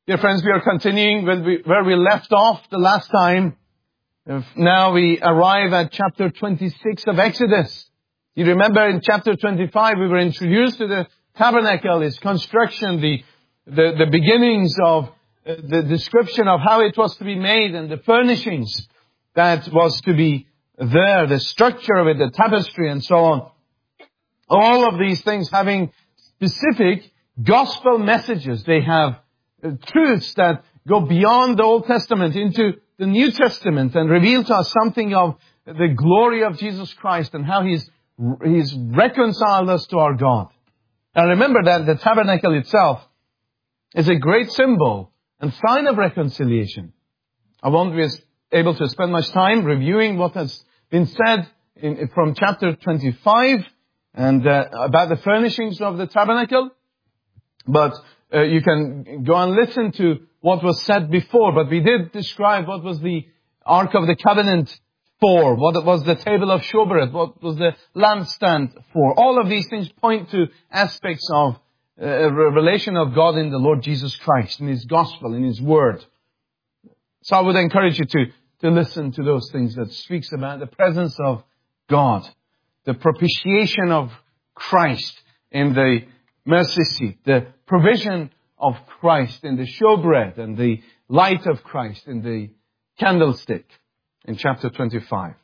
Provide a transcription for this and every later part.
Dear friends, we are continuing where we left off the last time. Now we arrive at chapter 26 of Exodus. You remember in chapter 25 we were introduced to the tabernacle, its construction, the beginnings of the description of how it was to be made and the furnishings that was to be there, the structure of it, the tapestry and so on. All of these things having specific gospel messages. They have truths that go beyond the Old Testament into the New Testament and reveal to us something of the glory of Jesus Christ and how He's reconciled us to our God. And remember that the tabernacle itself is a great symbol and sign of reconciliation. I won't be able to spend much time reviewing what has been said from chapter 25 and about the furnishings of the tabernacle. But you can go and listen to what was said before. But we did describe what was the Ark of the Covenant for, what was the table of showbread, what was the lampstand for. All of these things point to aspects of revelation of God in the Lord Jesus Christ, in His gospel, in His word. So I would encourage you to listen to those things that speaks about the presence of God, the propitiation of Christ in the mercy seat, the provision of Christ in the showbread and the light of Christ in the candlestick in chapter 25.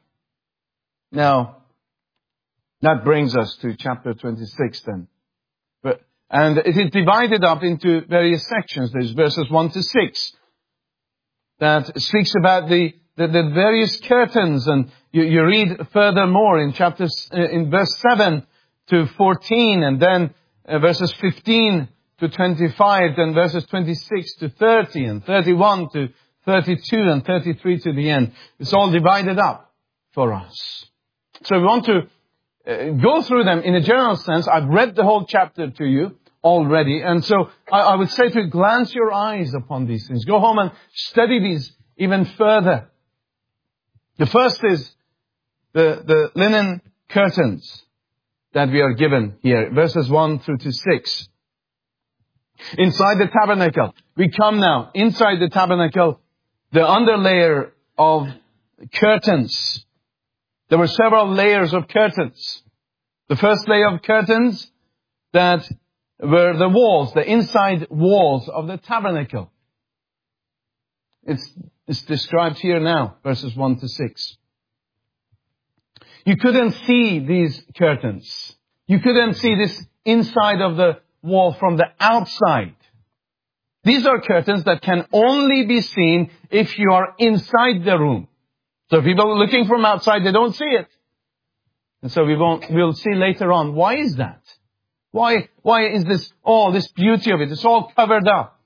Now, that brings us to chapter 26 then. And it is divided up into various sections. There's verses 1 to 6 that speaks about the various curtains, and you read furthermore in verse 7 to 14, and then verses 15 to 25, then verses 26 to 30, and 31 to 32, and 33 to the end. It's all divided up for us. So we want to go through them in a general sense. I've read the whole chapter to you already, and so I would say to glance your eyes upon these things. Go home and study these even further. The first is the linen curtains that we are given here, verses 1 through to 6. Inside the tabernacle, we come now, inside the tabernacle, the underlayer of curtains. There were several layers of curtains. The first layer of curtains that were the walls, the inside walls of the tabernacle. It's described here now, verses 1 to 6. You couldn't see these curtains. You couldn't see this inside of the wall from the outside. These are curtains that can only be seen if you are inside the room. So people looking from outside, they don't see it. And so we'll see later on. Why is that? Why is this beauty of it? It's all covered up.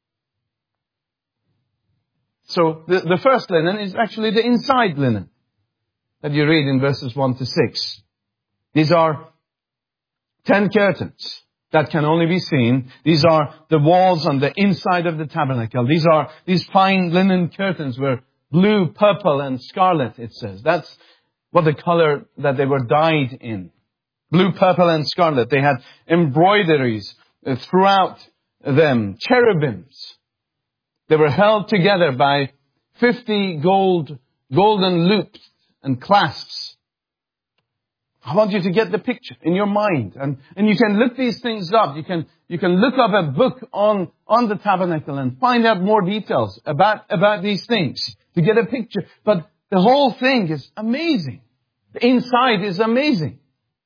So the first linen is actually the inside linen that you read in verses 1 to 6. These are 10 curtains that can only be seen. These are the walls on the inside of the tabernacle. These fine linen curtains were blue, purple, and scarlet, it says. That's what the color that they were dyed in. Blue, purple, and scarlet. They had embroideries throughout them, cherubims. They were held together by 50 golden loops and clasps. I want you to get the picture in your mind. And you can look these things up. You can look up a book on the tabernacle and find out more details about these things to get a picture. But the whole thing is amazing. The inside is amazing.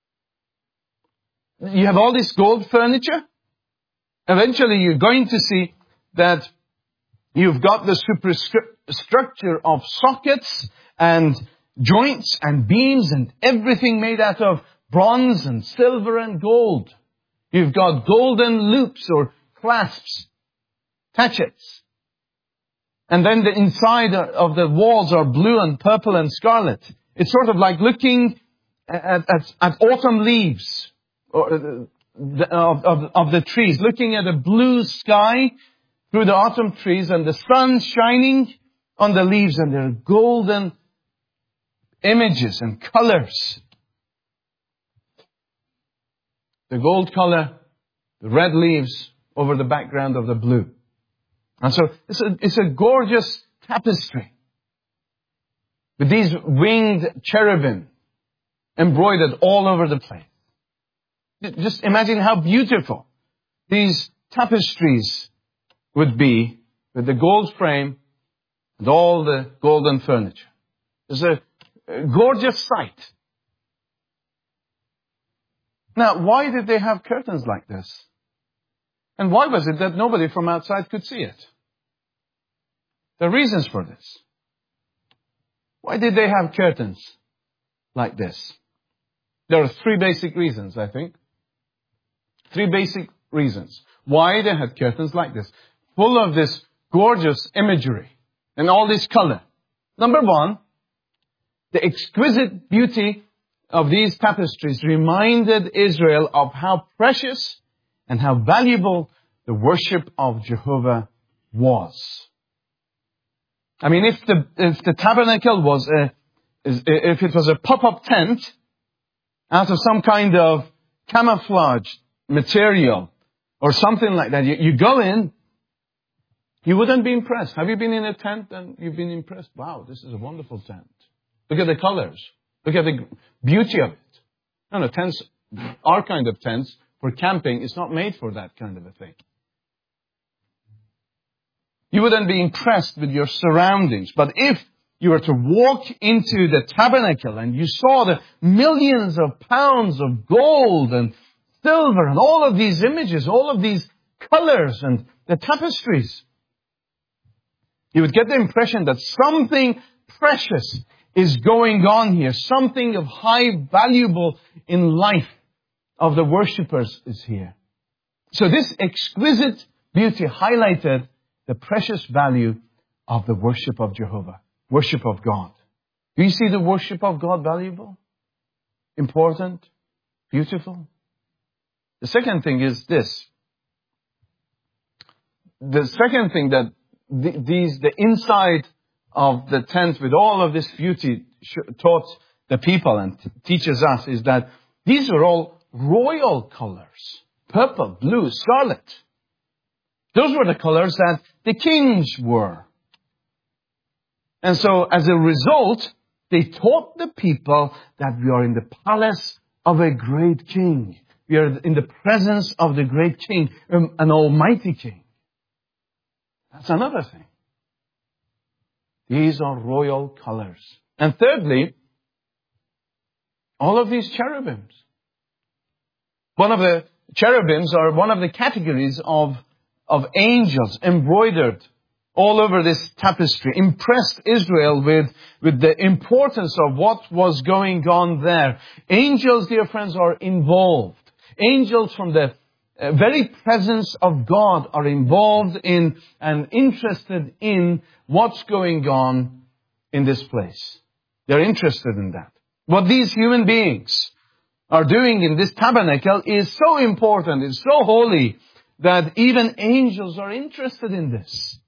You have all this gold furniture. Eventually you're going to see that you've got the superstructure of sockets and joints and beams and everything made out of bronze and silver and gold. You've got golden loops or clasps, tachets. And then the inside of the walls are blue and purple and scarlet. It's sort of like looking at autumn leaves of the trees, looking at a blue sky through the autumn trees and the sun shining on the leaves, and there are golden images and colors. The gold color, the red leaves over the background of the blue. And so it's a gorgeous tapestry with these winged cherubim embroidered all over the place. Just imagine how beautiful these tapestries would be with the gold frame and all the golden furniture. It's a gorgeous sight. Now, why did they have curtains like this? And why was it that nobody from outside could see it? There are reasons for this. Why did they have curtains like this? There are three basic reasons, I think. Three basic reasons why they had curtains like this, full of this gorgeous imagery and all this color. Number one, the exquisite beauty of these tapestries reminded Israel of how precious and how valuable the worship of Jehovah was. I mean, if the tabernacle was if it was a pop-up tent out of some kind of camouflage material or something like that, you go in, you wouldn't be impressed. Have you been in a tent and you've been impressed? Wow, this is a wonderful tent. Look at the colors. Look at the beauty of it. No, tents, our kind of tents for camping, is not made for that kind of a thing. You wouldn't be impressed with your surroundings. But if you were to walk into the tabernacle and you saw the millions of pounds of gold and silver and all of these images, all of these colors and the tapestries, you would get the impression that something precious is going on here. Something of high valuable in life of the worshippers is here. So this exquisite beauty highlighted the precious value of the worship of Jehovah, worship of God. Do you see the worship of God valuable, important, beautiful? The second thing is this. The second thing that the inside of the tent with all of this beauty taught the people and teaches us is that these are all royal colors. Purple, blue, scarlet. Those were the colors that the kings wore. And so as a result, they taught the people that we are in the palace of a great king. We are in the presence of the great king, an almighty king. That's another thing. These are royal colors. And thirdly, all of these cherubims. One of the cherubims are one of the categories of angels embroidered all over this tapestry, impressed Israel with the importance of what was going on there. Angels, dear friends, are involved. Angels from the very presence of God are involved in and interested in what's going on in this place. They're interested in that. What these human beings are doing in this tabernacle is so important, it's so holy, that even angels are interested in this.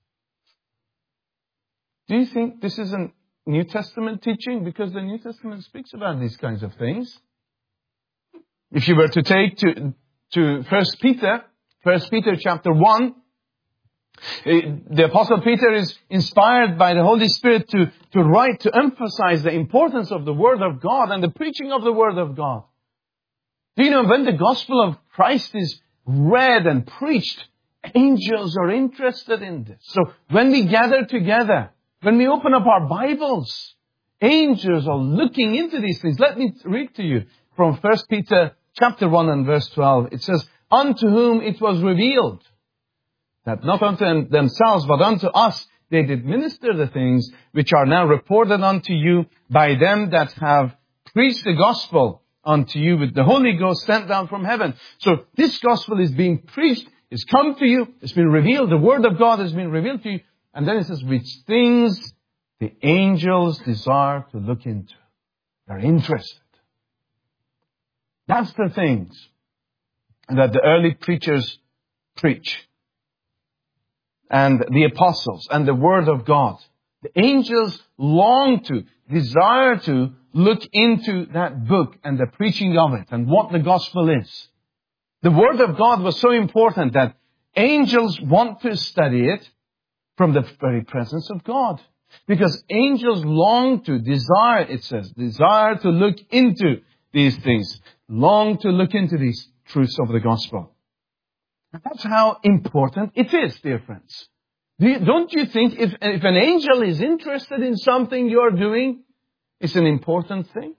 Do you think this is a New Testament teaching? Because the New Testament speaks about these kinds of things. If you were to take to 1 Peter chapter 1, the Apostle Peter is inspired by the Holy Spirit to write, to emphasize the importance of the Word of God and the preaching of the Word of God. Do you know, when the gospel of Christ is read and preached, angels are interested in this. So when we gather together, when we open up our Bibles, angels are looking into these things. Let me read to you from 1 Peter chapter 1 and verse 12. It says, unto whom it was revealed, that not unto themselves, but unto us, they did minister the things which are now reported unto you by them that have preached the gospel unto you with the Holy Ghost sent down from heaven. So this gospel is being preached, it's come to you, it's been revealed, the word of God has been revealed to you. And then it says, which things the angels desire to look into. They're interested. That's the things that the early preachers preach. And the apostles and the word of God. The angels long to, desire to look into that book and the preaching of it and what the gospel is. The word of God was so important that angels want to study it from the very presence of God. Because angels long to, desire, it says, desire to look into these things. Long to look into these truths of the gospel. That's how important it is, dear friends. Don't you think if an angel is interested in something you're doing, it's an important thing?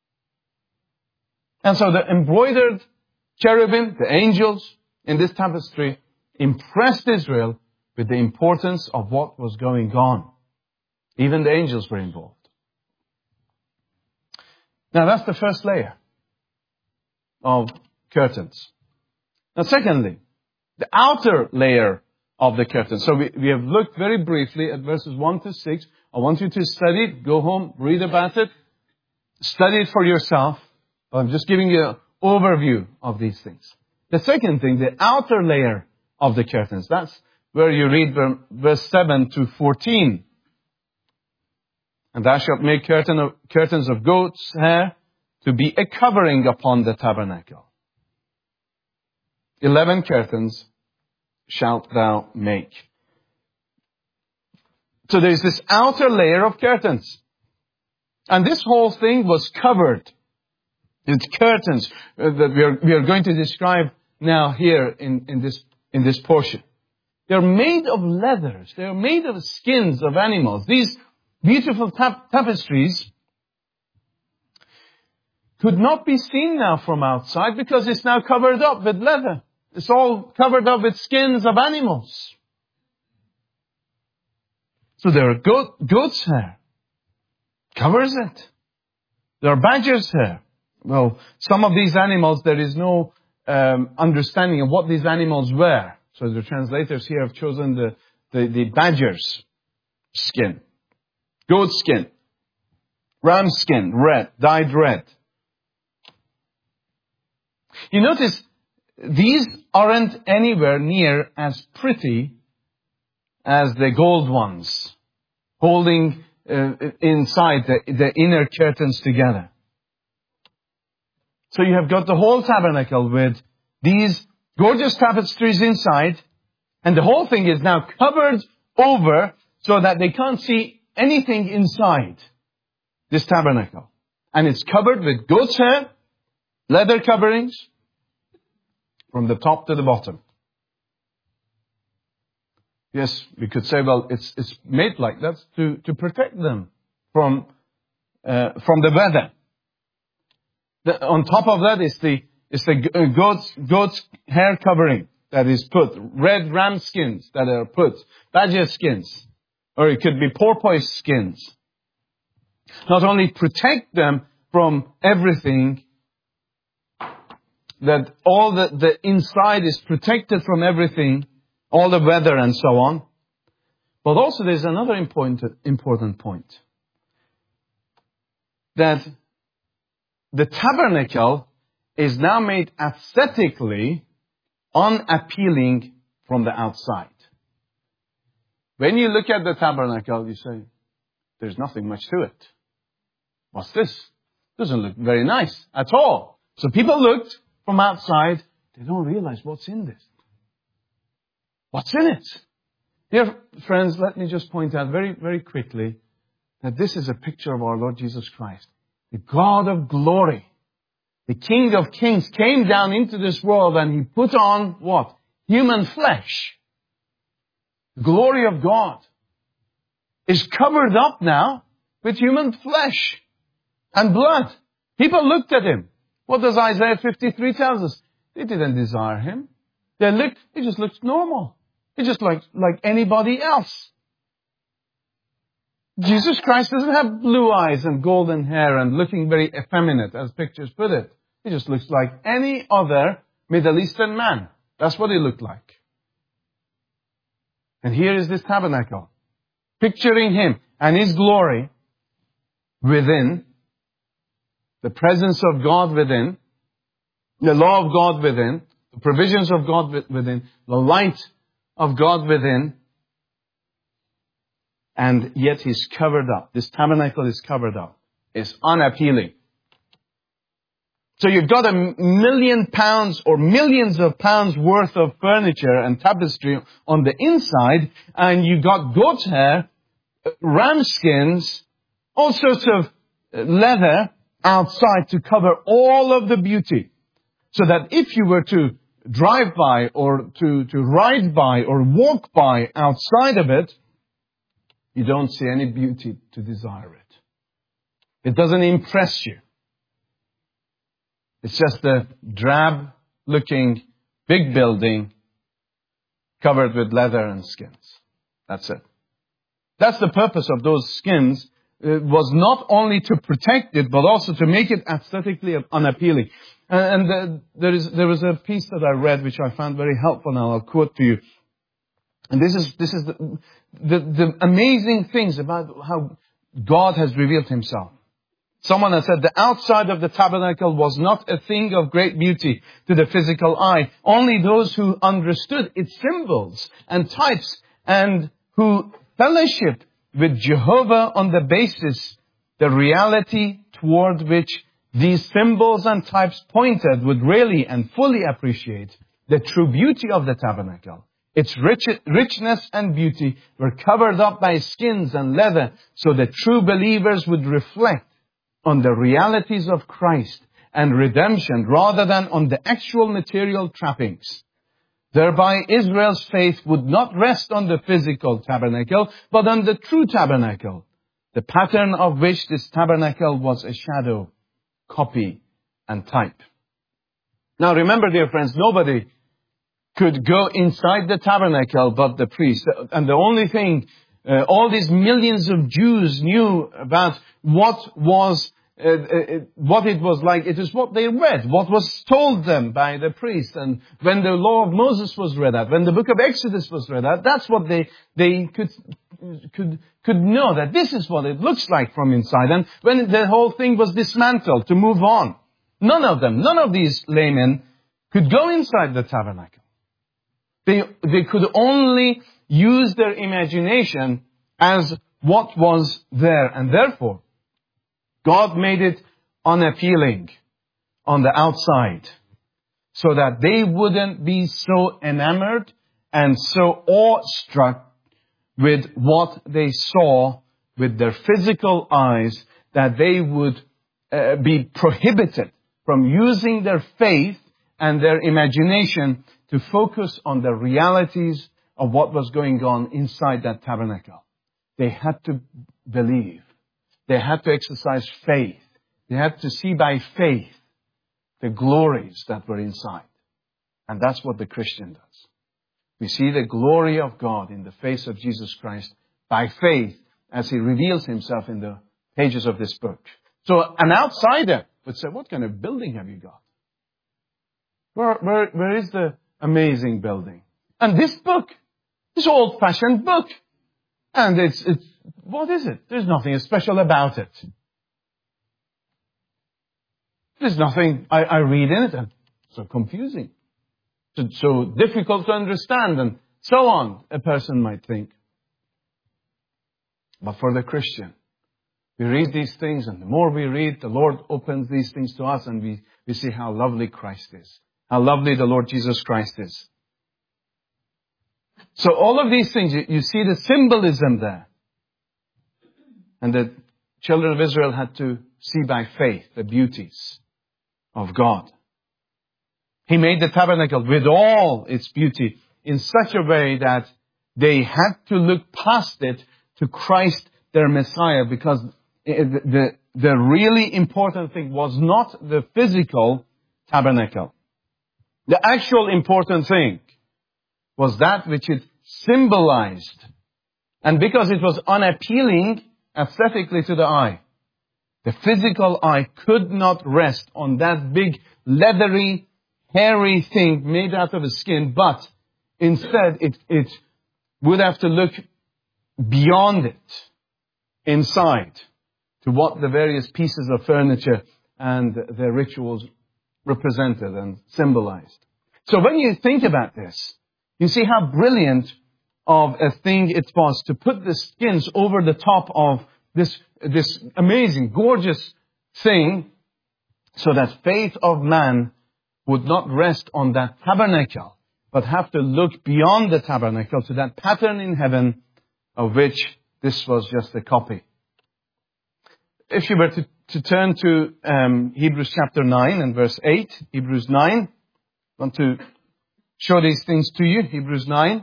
And so the embroidered cherubim, the angels in this tapestry, impressed Israel with the importance of what was going on. Even the angels were involved. Now that's the first layer of curtains. Now secondly, the outer layer of the curtain. So we have looked very briefly at verses 1 to 6. I want you to study it, go home, read about it, study it for yourself. I'm just giving you an overview of these things. The second thing, the outer layer of the curtains. That's where you read verse 7 to 14. And thou shalt make curtains of goat's hair to be a covering upon the tabernacle. 11 curtains shalt thou make. So there's this outer layer of curtains. And this whole thing was covered. It's curtains that we are going to describe now here in this portion. They're made of leathers. They're made of skins of animals. These beautiful tapestries could not be seen now from outside because it's now covered up with leather. It's all covered up with skins of animals. So there are goat's hair. Covers it. There are badger's hair. Well, some of these animals, there is no understanding of what these animals were. So the translators here have chosen the badger's skin. Goat skin. Ram skin, red, dyed red. You notice, these aren't anywhere near as pretty as the gold ones, holding inside the inner curtains together. So you have got the whole tabernacle with these gorgeous tapestries inside, and the whole thing is now covered over so that they can't see anything inside this tabernacle. And it's covered with goat's hair, leather coverings, from the top to the bottom. Yes, we could say, well, it's made like that to protect them from the weather. On top of that is the goat's hair covering that is put, red ram skins that are put, badger skins, or it could be porpoise skins. Not only protect them from everything, that all the inside is protected from everything, all the weather and so on. But also there's another important point. That the tabernacle is now made aesthetically unappealing from the outside. When you look at the tabernacle, you say, there's nothing much to it. What's this? Doesn't look very nice at all. So people looked from outside, they don't realize what's in this. What's in it? Dear friends, let me just point out very, very quickly that this is a picture of our Lord Jesus Christ. The God of glory, the King of kings, came down into this world and He put on what? Human flesh. The glory of God is covered up now with human flesh and blood. People looked at Him. What does Isaiah 53 tell us? They didn't desire Him. He just looks normal. He just like anybody else. Jesus Christ doesn't have blue eyes and golden hair and looking very effeminate, as pictures put it. He just looks like any other Middle Eastern man. That's what He looked like. And here is this tabernacle, picturing Him and His glory within, the presence of God within, the law of God within, the provisions of God within, the light of God within, and yet He's covered up. This tabernacle is covered up. It's unappealing. So you've got £1,000,000 or millions of pounds worth of furniture and tapestry on the inside, and you've got goat's hair, ram skins, all sorts of leather outside to cover all of the beauty. So that if you were to drive by or to ride by or walk by outside of it, you don't see any beauty to desire it. It doesn't impress you. It's just a drab-looking big building covered with leather and skins. That's it. That's the purpose of those skins. It was not only to protect it, but also to make it aesthetically unappealing. And there was a piece that I read which I found very helpful, and I'll quote to you. And this is the amazing things about how God has revealed Himself. Someone has said the outside of the tabernacle was not a thing of great beauty to the physical eye. Only those who understood its symbols and types and who fellowship with Jehovah on the basis, the reality toward which these symbols and types pointed would really and fully appreciate the true beauty of the tabernacle. Its richness and beauty were covered up by skins and leather, so that true believers would reflect on the realities of Christ and redemption rather than on the actual material trappings. Thereby, Israel's faith would not rest on the physical tabernacle, but on the true tabernacle, the pattern of which this tabernacle was a shadow, copy, and type. Now remember, dear friends, nobody could go inside the tabernacle but the priest. And the only thing all these millions of Jews knew about what it was like, it is what they read, what was told them by the priest. And when the law of Moses was read out, when the book of Exodus was read out, that's what they could know, that this is what it looks like from inside. And when the whole thing was dismantled to move on, none of these laymen could go inside the tabernacle. They could only use their imagination as what was there. And therefore, God made it unappealing on the outside so that they wouldn't be so enamored and so awestruck with what they saw with their physical eyes that they would be prohibited from using their faith and their imagination to focus on the realities of what was going on inside that tabernacle. They had to believe. They had to exercise faith. They had to see by faith the glories that were inside. And that's what the Christian does. We see the glory of God in the face of Jesus Christ by faith as He reveals Himself in the pages of this book. So an outsider would say, what kind of building have you got? Where is the amazing building? And this book, this old-fashioned book. And it's what is it? There's nothing special about it. There's nothing I read in it, and so confusing. So difficult to understand, and so on, a person might think. But for the Christian, we read these things, and the more we read, the Lord opens these things to us, and we see how lovely Christ is. How lovely the Lord Jesus Christ is. So all of these things, you see the symbolism there. And the children of Israel had to see by faith the beauties of God. He made the tabernacle with all its beauty in such a way that they had to look past it to Christ, their Messiah, because the really important thing was not the physical tabernacle. The actual important thing was that which it symbolized. And because it was unappealing aesthetically to the eye, the physical eye could not rest on that big, leathery, hairy thing made out of a skin, but instead it would have to look beyond it, inside, to what the various pieces of furniture and their rituals represented and symbolized. So when you think about this, you see how brilliant of a thing it was to put the skins over the top of this amazing, gorgeous thing, So that faith of man would not rest on that tabernacle, but have to look beyond the tabernacle to that pattern in heaven of which this was just a copy. If you were to turn to Hebrews chapter 9 and verse 8, Hebrews 9, I want to show these things to you. Hebrews 9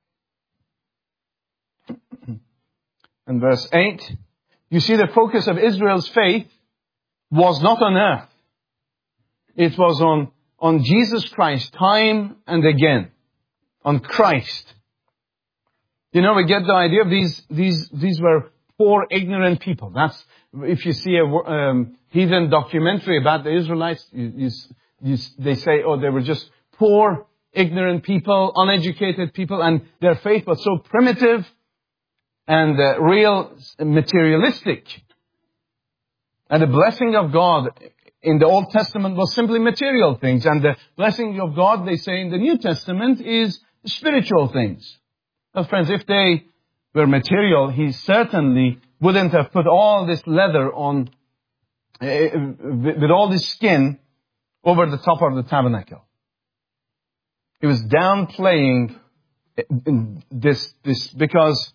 and verse 8. You see, the focus of Israel's faith was not on earth. It was on Jesus Christ, time and again. On Christ. You know, we get the idea of these were poor, ignorant people. That's, if you see a heathen documentary about the Israelites, they say, oh, they were just poor, ignorant people, uneducated people, and their faith was so primitive and real materialistic. And the blessing of God in the Old Testament was simply material things. And the blessing of God, they say in the New Testament, is spiritual things. Well, friends, if they were material, He certainly wouldn't have put all this leather on, with all this skin over the top of the tabernacle. He was downplaying this because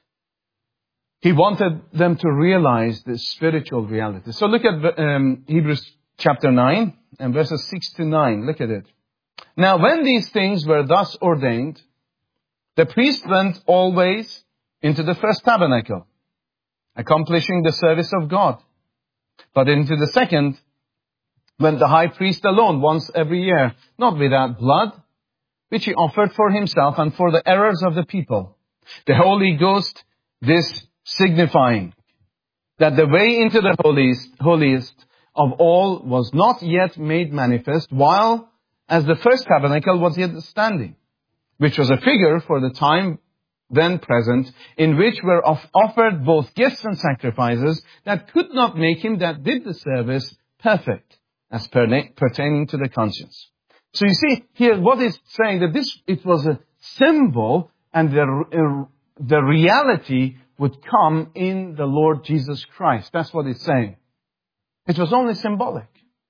He wanted them to realize the spiritual reality. So look at Hebrews chapter 9 and verses 6 to 9. Look at it. Now when these things were thus ordained, the priest went always into the first tabernacle, accomplishing the service of God. But into the second went the high priest alone once every year, not without blood, which he offered for himself and for the errors of the people. The Holy Ghost, this signifying that the way into the holiest of all was not yet made manifest, while as the first tabernacle was yet standing, which was a figure for the time then present, in which were offered both gifts and sacrifices that could not make him that did the service perfect, as pertaining to the conscience. So you see here what is saying, that it was a symbol, and the reality would come in the Lord Jesus Christ. That's what it's saying. It was only symbolic.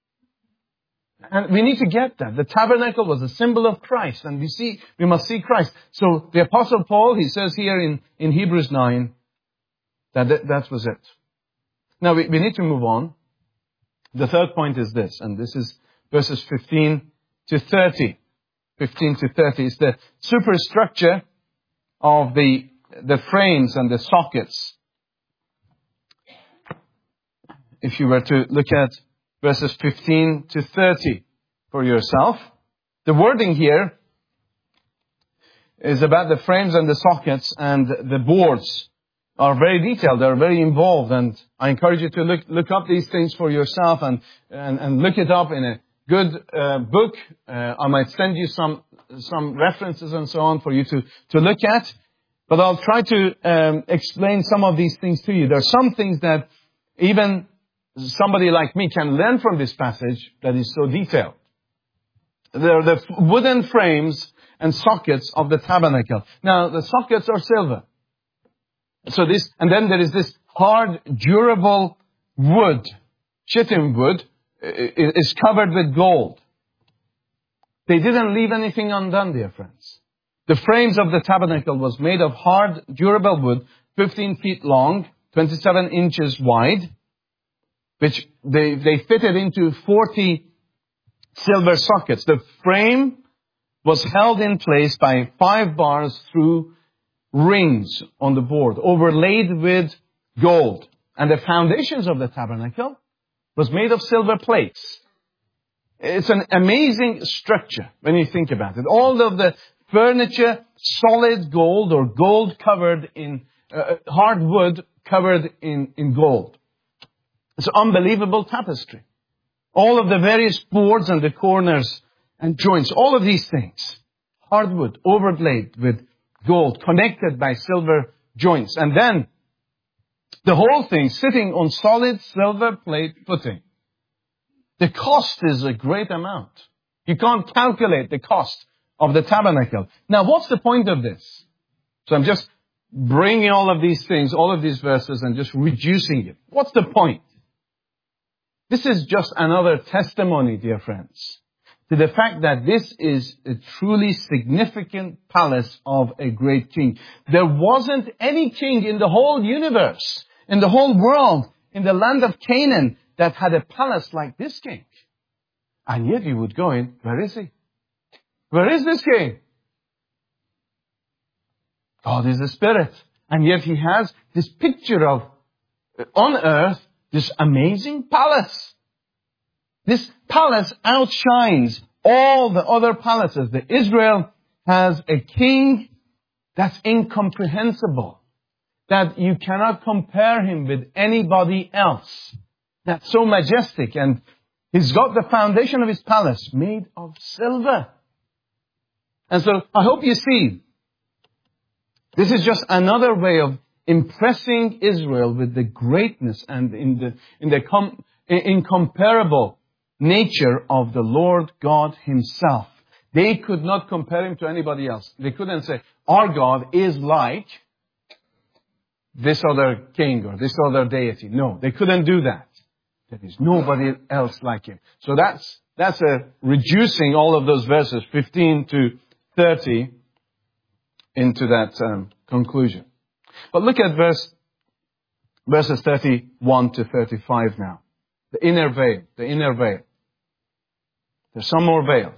And we need to get that. The tabernacle was a symbol of Christ, and we must see Christ. So the Apostle Paul, he says here in Hebrews 9, that was it. Now we need to move on. The third point is this, and this is verses 15 to 30. 15 to 30 is the superstructure of the frames and the sockets. If you were to look at verses 15 to 30 for yourself, the wording here is about the frames and the sockets, and the boards are very detailed, they're very involved, and I encourage you to look up these things for yourself and look it up in a good book. I might send you some references and so on for you to look at. But I'll try to explain some of these things to you. There are some things that even somebody like me can learn from this passage that is so detailed. There are the wooden frames and sockets of the tabernacle. Now, the sockets are silver. So and then there is this hard, durable wood, shittim wood, is covered with gold. They didn't leave anything undone, dear friends. The frames of the tabernacle was made of hard, durable wood, 15 feet long, 27 inches wide, which they fitted into 40 silver sockets. The frame was held in place by 5 bars through rings on the board, overlaid with gold. And the foundations of the tabernacle was made of silver plates. It's an amazing structure when you think about it. All of the furniture, solid gold or gold covered in, hard wood covered in gold. It's an unbelievable tapestry. All of the various boards and the corners and joints, all of these things, hardwood overlaid with gold, connected by silver joints. And then the whole thing sitting on solid silver plate footing. The cost is a great amount. You can't calculate the cost of the tabernacle. Now, what's the point of this? So I'm just bringing all of these things, all of these verses, and just reducing it. What's the point? This is just another testimony, dear friends, to the fact that this is a truly significant palace of a great king. There wasn't any king in the whole universe, in the whole world, in the land of Canaan that had a palace like this king. And yet you would go in, where is he? Where is this king? God is a spirit. And yet he has this picture of, on earth, this amazing palace. This palace outshines all the other palaces. The Israel has a king that's incomprehensible, that you cannot compare him with anybody else. That's so majestic. And he's got the foundation of his palace made of silver. And so I hope you see, this is just another way of impressing Israel with the greatness and in the incomparable nature of the Lord God himself. They could not compare him to anybody else. They couldn't say, our God is like this other king or this other deity. No, they couldn't do that. There is nobody else like him. So that's reducing all of those verses, 15 to 30, into that conclusion. But look at verses 31 to 35 now. The inner veil, the inner veil. There's some more veils.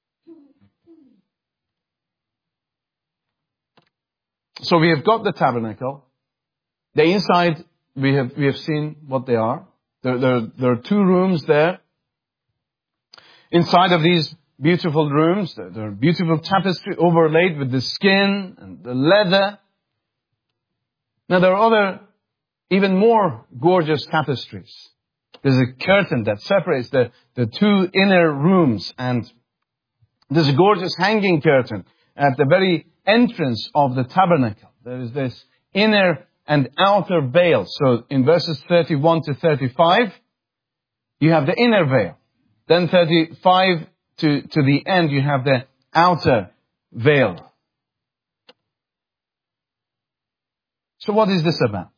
So we have got the tabernacle. The inside, we have seen what they are. There are two rooms there. Inside of these beautiful rooms, there are beautiful tapestry overlaid with the skin and the leather. Now there are other, even more gorgeous tapestries. There's a curtain that separates the two inner rooms, and there's a gorgeous hanging curtain at the very entrance of the tabernacle. There is this inner and outer veil. So in verses 31 to 35, you have the inner veil. Then 35 to the end, you have the outer veil. So what is this about?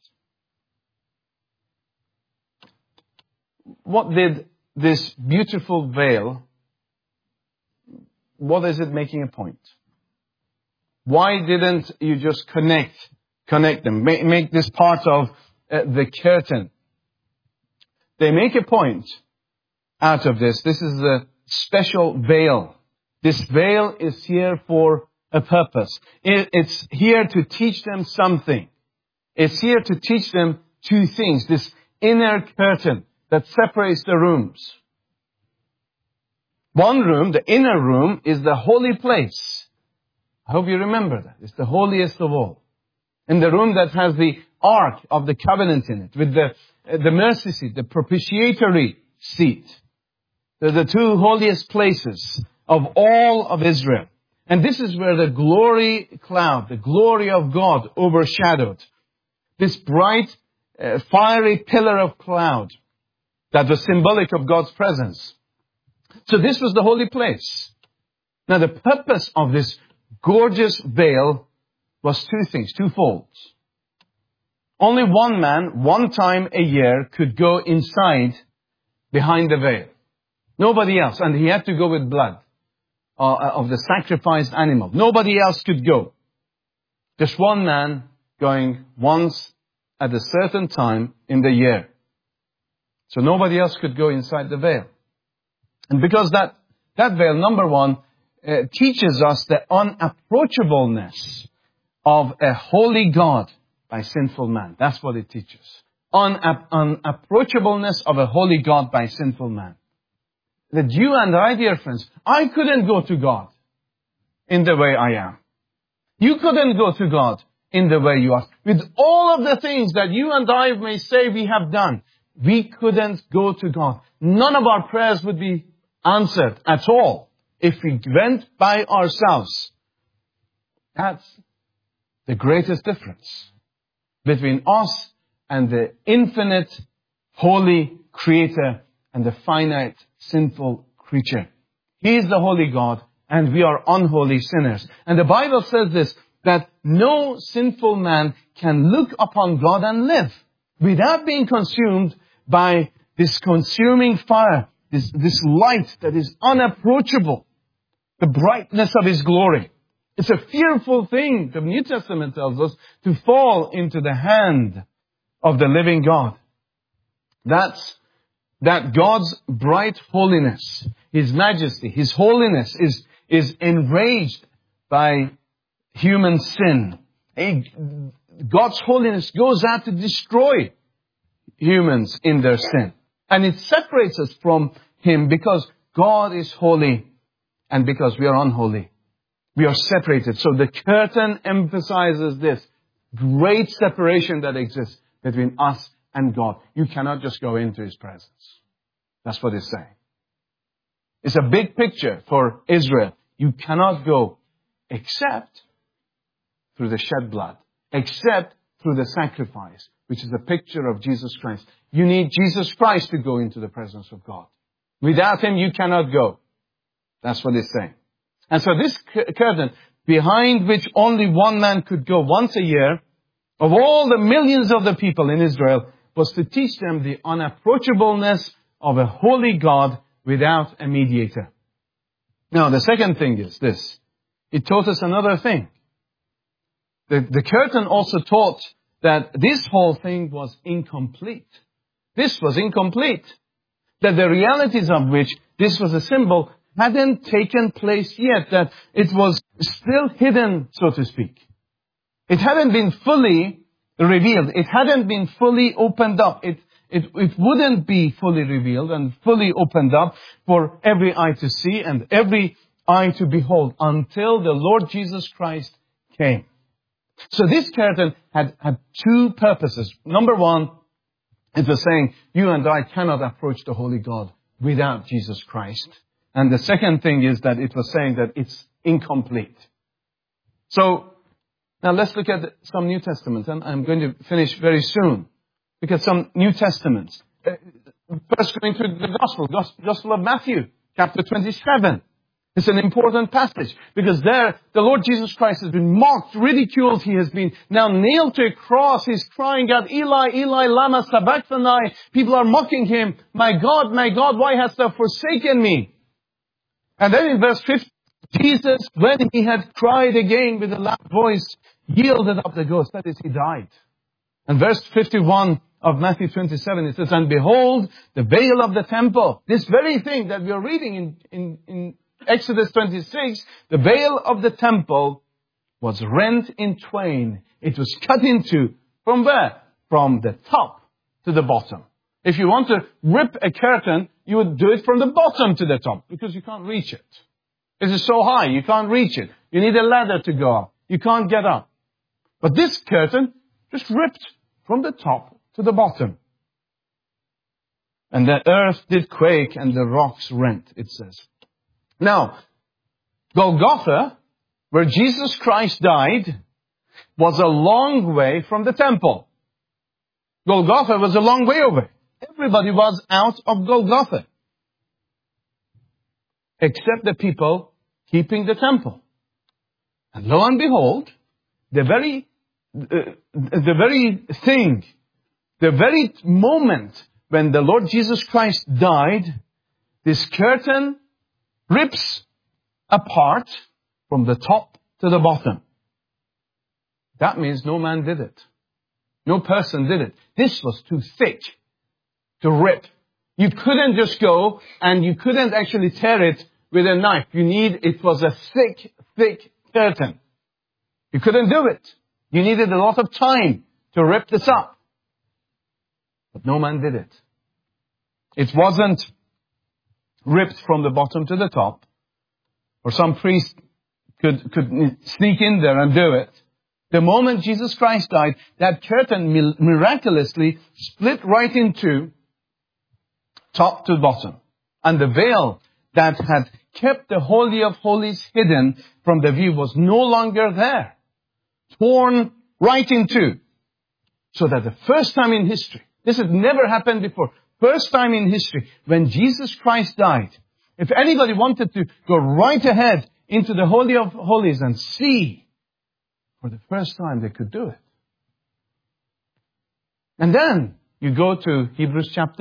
What did this beautiful veil, what is it making a point? Why didn't you just connect them? Make this part of the curtain. They make a point out of this. This is a special veil. This veil is here for a purpose. It's here to teach them something. It's here to teach them two things. This inner curtain that separates the rooms. One room, the inner room, is the holy place. I hope you remember that. It's the holiest of all. In the room that has the Ark of the Covenant in it, with the mercy seat, the propitiatory seat. They're the two holiest places of all of Israel. And this is where the glory cloud, the glory of God overshadowed. This bright, fiery pillar of cloud that was symbolic of God's presence. So this was the holy place. Now the purpose of this gorgeous veil was two things, twofold. Only one man, one time a year, could go inside behind the veil. Nobody else. And he had to go with blood of the sacrificed animal. Nobody else could go. Just one man going once at a certain time in the year. So nobody else could go inside the veil. And because that veil, number one, teaches us the unapproachableness of a holy God by sinful man. That's what it teaches. Unapproachableness of a holy God by sinful man. That you and I, dear friends, I couldn't go to God in the way I am. You couldn't go to God in the way you are. With all of the things that you and I may say we have done, we couldn't go to God. None of our prayers would be answered at all if we went by ourselves. That's the greatest difference between us and the infinite, holy Creator and the finite, sinful creature. He is the holy God and we are unholy sinners. And the Bible says this, that no sinful man can look upon God and live without being consumed by this consuming fire, this light that is unapproachable, the brightness of His glory. It's a fearful thing, the New Testament tells us, to fall into the hand of the living God. That God's bright holiness, His majesty, His holiness is enraged by human sin. God's holiness goes out to destroy humans in their sin. And it separates us from Him because God is holy and because we are unholy. We are separated. So the curtain emphasizes this great separation that exists between us and God. You cannot just go into His presence. That's what it's saying. It's a big picture for Israel. You cannot go except through the shed blood, except through the sacrifice, which is a picture of Jesus Christ. You need Jesus Christ to go into the presence of God. Without Him, you cannot go. That's what it's saying. And so this curtain, behind which only one man could go once a year, of all the millions of the people in Israel, was to teach them the unapproachableness of a holy God without a mediator. Now, the second thing is this. It taught us another thing. The curtain also taught that this whole thing was incomplete. This was incomplete. That the realities of which this was a symbol hadn't taken place yet. That it was still hidden, so to speak. It hadn't been fully revealed. It hadn't been fully opened up. It wouldn't be fully revealed and fully opened up for every eye to see and every eye to behold until the Lord Jesus Christ came. So this curtain had two purposes. Number one, it was saying, you and I cannot approach the Holy God without Jesus Christ. And the second thing is that it was saying that it's incomplete. So, now let's look at some New Testaments, and I'm going to finish very soon. Look at some New Testaments. First going to the Gospel of Matthew, chapter 27. It's an important passage because there the Lord Jesus Christ has been mocked, ridiculed. He has been now nailed to a cross. He's crying out, Eli, Eli, lama sabachthani. People are mocking Him. My God, why hast thou forsaken me? And then in verse 50, Jesus, when He had cried again with a loud voice, yielded up the ghost. That is, He died. And verse 51 of Matthew 27, it says, and behold, the veil of the temple. This very thing that we are reading in Exodus 26, the veil of the temple was rent in twain. It was cut into, from where? From the top to the bottom. If you want to rip a curtain, you would do it from the bottom to the top, because you can't reach it. It is so high, you can't reach it. You need a ladder to go up. You can't get up. But this curtain just ripped from the top to the bottom. And the earth did quake and the rocks rent, it says. Now, Golgotha, where Jesus Christ died, was a long way from the temple. Golgotha was a long way away. Everybody was out of Golgotha, except the people keeping the temple. And lo and behold, the very moment when the Lord Jesus Christ died, this curtain rips apart from the top to the bottom. That means no man did it. No person did it. This was too thick to rip. You couldn't just go and you couldn't actually tear it with a knife. It was a thick curtain. You couldn't do it. You needed a lot of time to rip this up. But no man did it. It wasn't ripped from the bottom to the top, or some priest could sneak in there and do it. The moment Jesus Christ died, that curtain miraculously split right in two, top to bottom. And the veil that had kept the Holy of Holies hidden from the view was no longer there. Torn right in two. So that the first time in history, this had never happened before, first time in history, when Jesus Christ died, if anybody wanted to go right ahead into the Holy of Holies and see, for the first time they could do it. And then you go to Hebrews chapter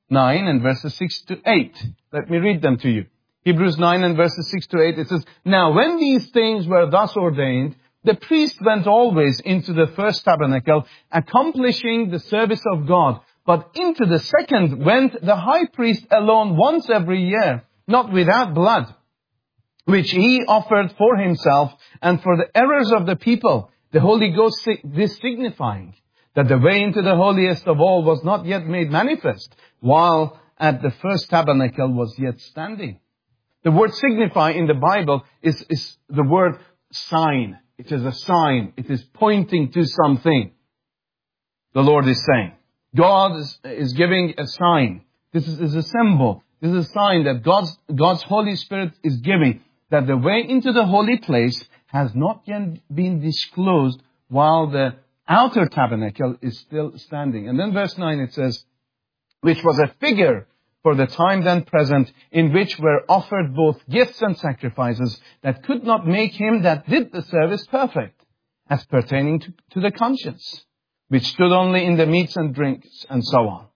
9 and verses 6 to 8. Let me read them to you. Hebrews 9 and verses 6 to 8, it says, "Now when these things were thus ordained, the priest went always into the first tabernacle, accomplishing the service of God. But into the second went the high priest alone once every year, not without blood, which he offered for himself and for the errors of the people, the Holy Ghost this signifying that the way into the holiest of all was not yet made manifest, while at the first tabernacle was yet standing." The word signify in the Bible is the word sign. It is a sign. It is pointing to something. The Lord is saying. God is giving a sign. This is a symbol. This is a sign that God's Holy Spirit is giving, that the way into the holy place has not yet been disclosed while the outer tabernacle is still standing. And then verse 9 it says, "Which was a figure for the time then present, in which were offered both gifts and sacrifices that could not make him that did the service perfect, as pertaining to the conscience, which stood only in the meats and drinks," and so on.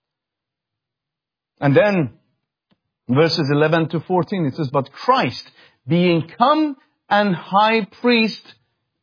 And then, verses 11 to 14, it says, "But Christ, being come and high priest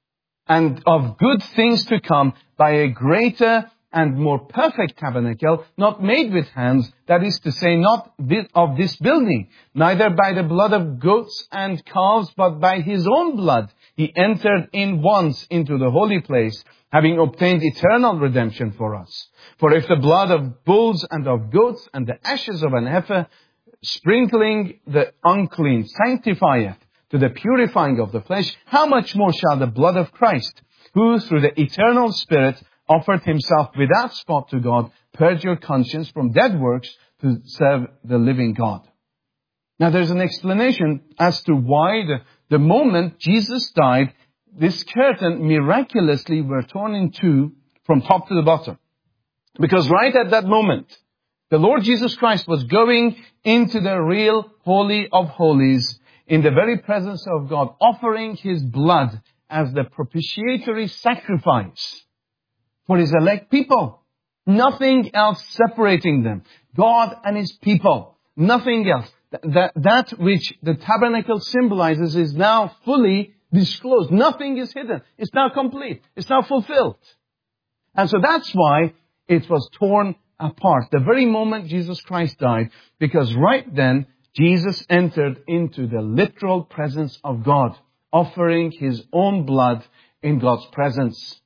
and of good things to come, by a greater and more perfect tabernacle, not made with hands, that is to say, not of this building, neither by the blood of goats and calves, but by his own blood, he entered in once into the holy place, having obtained eternal redemption for us. For if the blood of bulls and of goats and the ashes of an heifer, sprinkling the unclean, sanctifieth to the purifying of the flesh, how much more shall the blood of Christ, who through the eternal Spirit offered himself without spot to God, purge your conscience from dead works to serve the living God." Now there's an explanation as to why the moment Jesus died, this curtain miraculously were torn in two from top to the bottom. Because right at that moment, the Lord Jesus Christ was going into the real Holy of Holies in the very presence of God, offering his blood as the propitiatory sacrifice for his elect people. Nothing else separating them. God and his people. Nothing else. That which the tabernacle symbolizes is now fully disclosed. Nothing is hidden. It's now complete. It's now fulfilled. And so that's why it was torn apart. The very moment Jesus Christ died, because right then Jesus entered into the literal presence of God, offering his own blood in God's presence.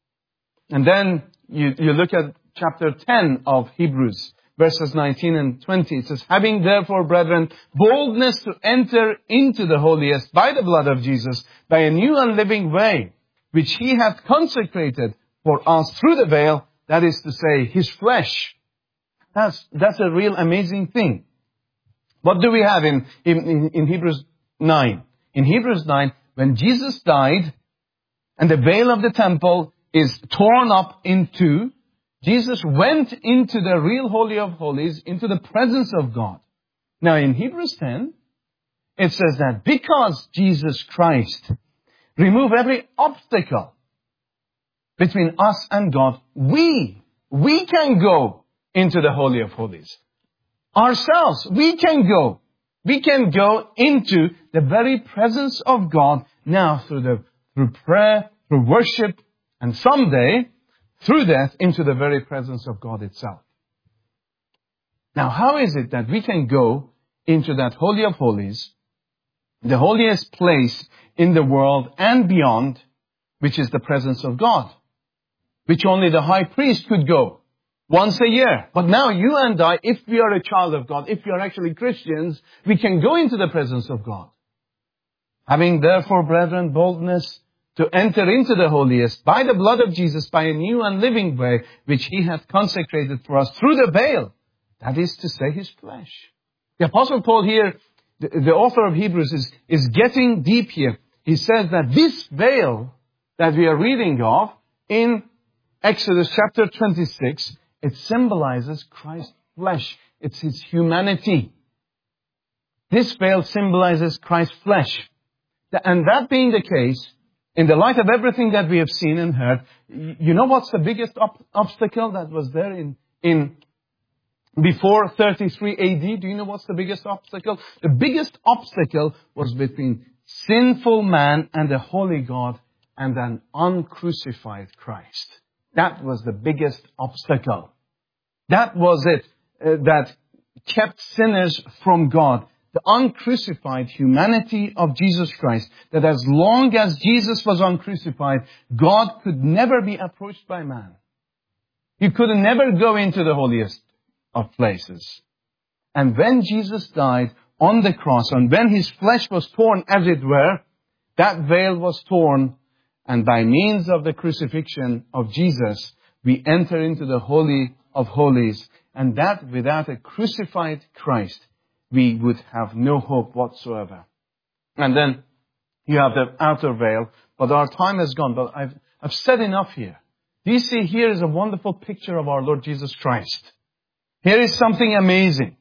And then you look at chapter 10 of Hebrews, verses 19 and 20. It says, "Having therefore, brethren, boldness to enter into the holiest by the blood of Jesus, by a new and living way, which he hath consecrated for us through the veil, that is to say, his flesh." That's a real amazing thing. What do we have in Hebrews 9? In Hebrews 9, when Jesus died and the veil of the temple is torn up in two, Jesus went into the real Holy of Holies, into the presence of God. Now in Hebrews 10, it says that because Jesus Christ removed every obstacle between us and God, we can go into the Holy of Holies. Ourselves, we can go. We can go into the very presence of God now through prayer, through worship, and someday, through that, into the very presence of God itself. Now, how is it that we can go into that Holy of Holies, the holiest place in the world and beyond, which is the presence of God, which only the high priest could go once a year? But now you and I, if we are a child of God, if we are actually Christians, we can go into the presence of God. "Having therefore, brethren, boldness to enter into the holiest by the blood of Jesus, by a new and living way, which he hath consecrated for us through the veil, that is to say, his flesh." The Apostle Paul here, the author of Hebrews, is getting deep here. He says that this veil that we are reading of in Exodus chapter 26, it symbolizes Christ's flesh. It's his humanity. This veil symbolizes Christ's flesh. And that being the case, in the light of everything that we have seen and heard, you know what's the biggest obstacle that was there in before 33 AD, do you know what's the biggest obstacle? The biggest obstacle was between sinful man and the holy God and an uncrucified Christ. That was the biggest obstacle. That was it that kept sinners from God. The uncrucified humanity of Jesus Christ. That as long as Jesus was uncrucified, God could never be approached by man. He could never go into the holiest of places. And when Jesus died on the cross, and when His flesh was torn, as it were, that veil was torn, and by means of the crucifixion of Jesus, we enter into the Holy of Holies, and that without a crucified Christ, we would have no hope whatsoever. And then you have the outer veil, but our time has gone, but I've said enough here. Do you see, here is a wonderful picture of our Lord Jesus Christ. Here is something amazing.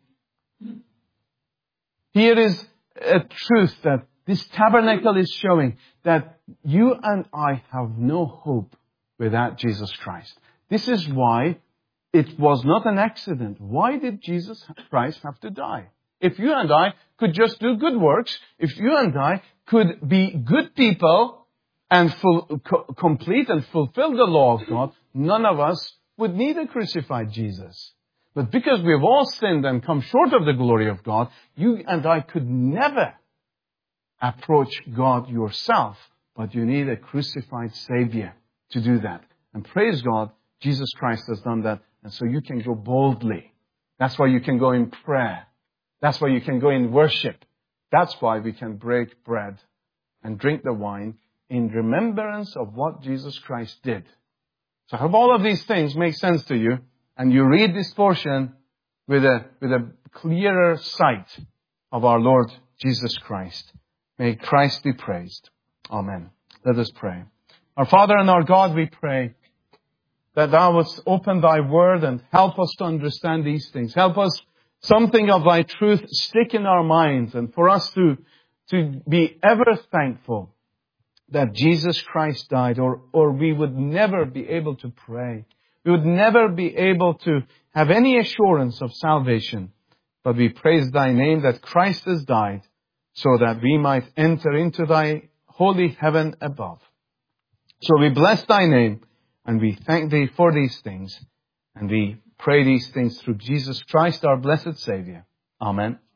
Here is a truth that this tabernacle is showing, that you and I have no hope without Jesus Christ. This is why it was not an accident. Why did Jesus Christ have to die? If you and I could just do good works, if you and I could be good people and complete and fulfill the law of God, none of us would need a crucified Jesus. But because we have all sinned and come short of the glory of God, you and I could never approach God yourself, but you need a crucified Savior to do that. And praise God, Jesus Christ has done that, and so you can go boldly. That's why you can go in prayer. That's why you can go in worship. That's why we can break bread and drink the wine in remembrance of what Jesus Christ did. So I hope all of these things make sense to you, and you read this portion with a clearer sight of our Lord Jesus Christ. May Christ be praised. Amen. Let us pray. Our Father and our God, we pray that Thou wouldst open Thy Word and help us to understand these things. Help us, something of Thy truth stick in our minds, and for us to be ever thankful that Jesus Christ died, or we would never be able to pray. We would never be able to have any assurance of salvation. But we praise Thy name that Christ has died so that we might enter into Thy holy heaven above. So we bless Thy name and we thank Thee for these things. And we pray these things through Jesus Christ, our blessed Savior. Amen.